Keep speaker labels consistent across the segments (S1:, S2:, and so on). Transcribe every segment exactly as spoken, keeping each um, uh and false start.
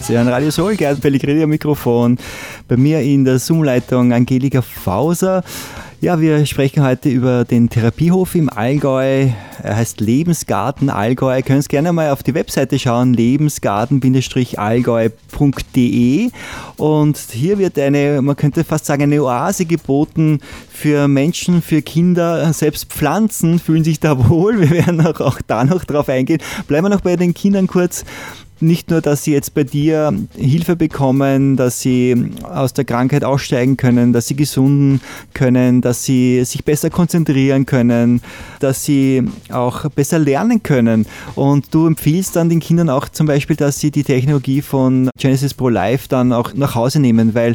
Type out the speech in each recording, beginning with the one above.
S1: Sie hören Radio Soul, Gerd Pellegrini am Mikrofon. Bei mir in der Zoom-Leitung Angelika Fauser. Ja, wir sprechen heute über den Therapiehof im Allgäu. Er heißt Lebensgarten Allgäu. Ihr könnt gerne mal auf die Webseite schauen, lebensgarten allgäu punkt de. Und hier wird eine, man könnte fast sagen, eine Oase geboten für Menschen, für Kinder. Selbst Pflanzen fühlen sich da wohl. Wir werden auch, auch da noch drauf eingehen. Bleiben wir noch bei den Kindern kurz. Nicht nur, dass sie jetzt bei dir Hilfe bekommen, dass sie aus der Krankheit aussteigen können, dass sie gesunden können, dass sie sich besser konzentrieren können, dass sie auch besser lernen können. Und du empfiehlst dann den Kindern auch zum Beispiel, dass sie die Technologie von Genesis Pro Life dann auch nach Hause nehmen, weil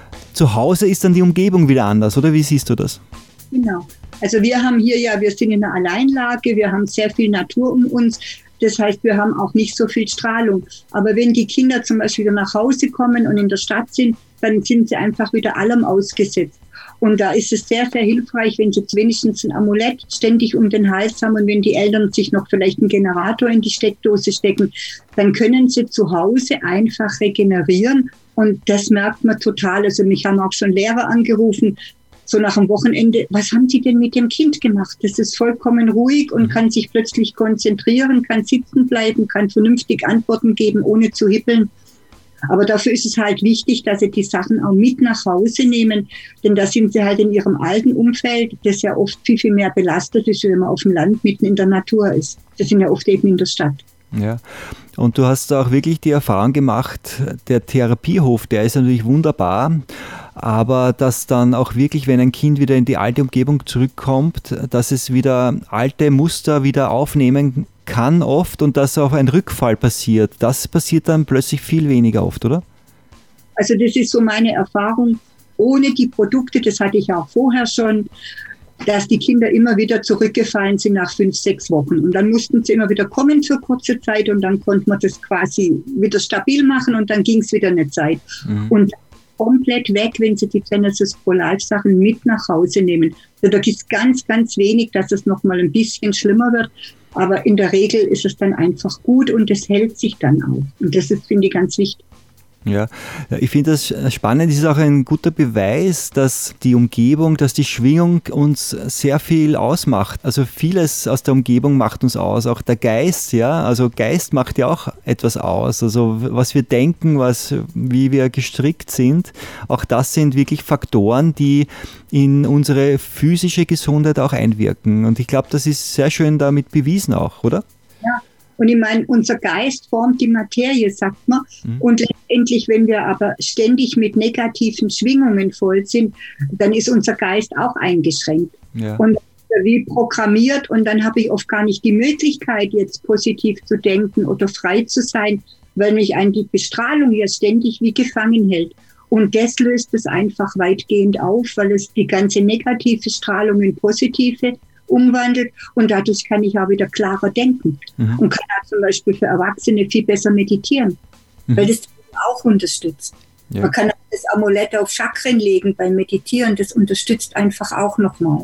S1: zu Hause ist dann die Umgebung wieder anders, oder wie siehst du das?
S2: Genau. Also wir haben hier ja, wir sind in einer Alleinlage, wir haben sehr viel Natur um uns. Das heißt, wir haben auch nicht so viel Strahlung. Aber wenn die Kinder zum Beispiel wieder nach Hause kommen und in der Stadt sind, dann sind sie einfach wieder allem ausgesetzt. Und da ist es sehr, sehr hilfreich, wenn sie wenigstens ein Amulett ständig um den Hals haben und wenn die Eltern sich noch vielleicht einen Generator in die Steckdose stecken, dann können sie zu Hause einfach regenerieren. Und das merkt man total. Also mich haben auch schon Lehrer angerufen, so nach dem Wochenende, was haben Sie denn mit dem Kind gemacht? Das ist vollkommen ruhig und kann sich plötzlich konzentrieren, kann sitzen bleiben, kann vernünftig Antworten geben, ohne zu hippeln. Aber dafür ist es halt wichtig, dass Sie die Sachen auch mit nach Hause nehmen, denn da sind Sie halt in Ihrem alten Umfeld, das ja oft viel, viel mehr belastet ist, wenn man auf dem Land mitten in der Natur ist. Das sind ja oft eben in der Stadt.
S1: Ja, und du hast auch wirklich die Erfahrung gemacht, der Therapiehof, der ist natürlich wunderbar, aber dass dann auch wirklich, wenn ein Kind wieder in die alte Umgebung zurückkommt, dass es wieder alte Muster wieder aufnehmen kann oft und dass auch ein Rückfall passiert. Das passiert dann plötzlich viel weniger oft, oder?
S2: Also das ist so meine Erfahrung. Ohne die Produkte, das hatte ich auch vorher schon, dass die Kinder immer wieder zurückgefallen sind nach fünf, sechs Wochen. Und dann mussten sie immer wieder kommen für kurze Zeit und dann konnte man das quasi wieder stabil machen und dann ging es wieder eine Zeit. Mhm. Und komplett weg, wenn sie die Genesis Pro Life Sachen mit nach Hause nehmen. Also da gibt es ganz, ganz wenig, dass es nochmal ein bisschen schlimmer wird. Aber in der Regel ist es dann einfach gut und es hält sich dann auch. Und das ist, finde ich, ganz wichtig.
S1: Ja, ich finde das spannend, es ist auch ein guter Beweis, dass die Umgebung, dass die Schwingung uns sehr viel ausmacht. Also vieles aus der Umgebung macht uns aus, auch der Geist, ja, also Geist macht ja auch etwas aus. Also was wir denken, was, wie wir gestrickt sind, auch das sind wirklich Faktoren, die in unsere physische Gesundheit auch einwirken. Und ich glaube, das ist sehr schön damit bewiesen auch, oder?
S2: Ja. Und ich meine, unser Geist formt die Materie, sagt man. Mhm. Und letztendlich, wenn wir aber ständig mit negativen Schwingungen voll sind, dann ist unser Geist auch eingeschränkt. Ja. Und wie programmiert. Und dann habe ich oft gar nicht die Möglichkeit, jetzt positiv zu denken oder frei zu sein, weil mich eigentlich die Bestrahlung hier ständig wie gefangen hält. Und das löst es einfach weitgehend auf, weil es die ganze negative Strahlung in positive umwandelt und dadurch kann ich auch wieder klarer denken mhm. und kann auch zum Beispiel für Erwachsene viel besser meditieren, mhm. weil das auch unterstützt. Ja. Man kann auch das Amulett auf Chakren legen beim Meditieren, das unterstützt einfach auch nochmal.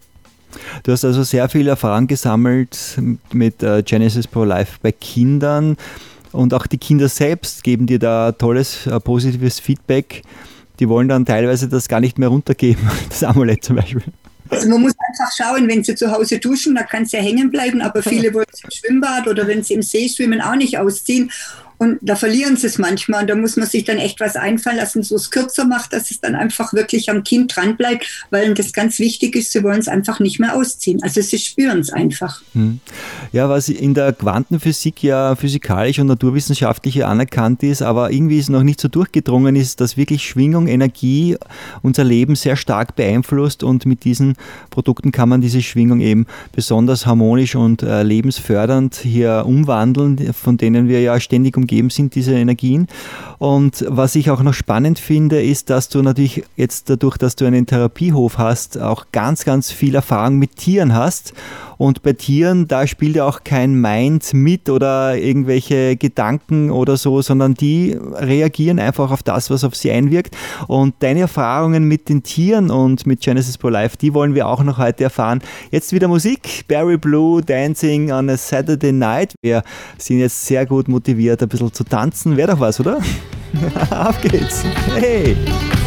S1: Du hast also sehr viel Erfahrung gesammelt mit Genesis Pro Life bei Kindern und auch die Kinder selbst geben dir da tolles, positives Feedback. Die wollen dann teilweise das gar nicht mehr runtergeben, das Amulett zum Beispiel.
S2: Also man muss einfach schauen, wenn sie zu Hause duschen, da kann es ja hängen bleiben, aber viele wollen es im Schwimmbad oder wenn sie im See schwimmen auch nicht ausziehen und da verlieren sie es manchmal und da muss man sich dann echt was einfallen lassen, so es kürzer macht, dass es dann einfach wirklich am Kind dran bleibt, weil das ganz wichtig ist, sie wollen es einfach nicht mehr ausziehen, also sie spüren es einfach.
S1: Ja, was in der Quantenphysik ja physikalisch und naturwissenschaftlich anerkannt ist, aber irgendwie ist noch nicht so durchgedrungen ist, dass wirklich Schwingung, Energie unser Leben sehr stark beeinflusst und mit diesen Produkten kann man diese Schwingung eben besonders harmonisch und äh, lebensfördernd hier umwandeln, von denen wir ja ständig umgeben sind, diese Energien. Und was ich auch noch spannend finde, ist, dass du natürlich jetzt dadurch, dass du einen Therapiehof hast, auch ganz, ganz viel Erfahrung mit Tieren hast Und bei Tieren, da spielt ja auch kein Mind mit oder irgendwelche Gedanken oder so, sondern die reagieren einfach auf das, was auf sie einwirkt. Und deine Erfahrungen mit den Tieren und mit Genesis Pro Life, die wollen wir auch noch heute erfahren. Jetzt wieder Musik, Barry Blue, Dancing on a Saturday Night. Wir sind jetzt sehr gut motiviert, ein bisschen zu tanzen. Wäre doch was, oder? Auf geht's. Hey!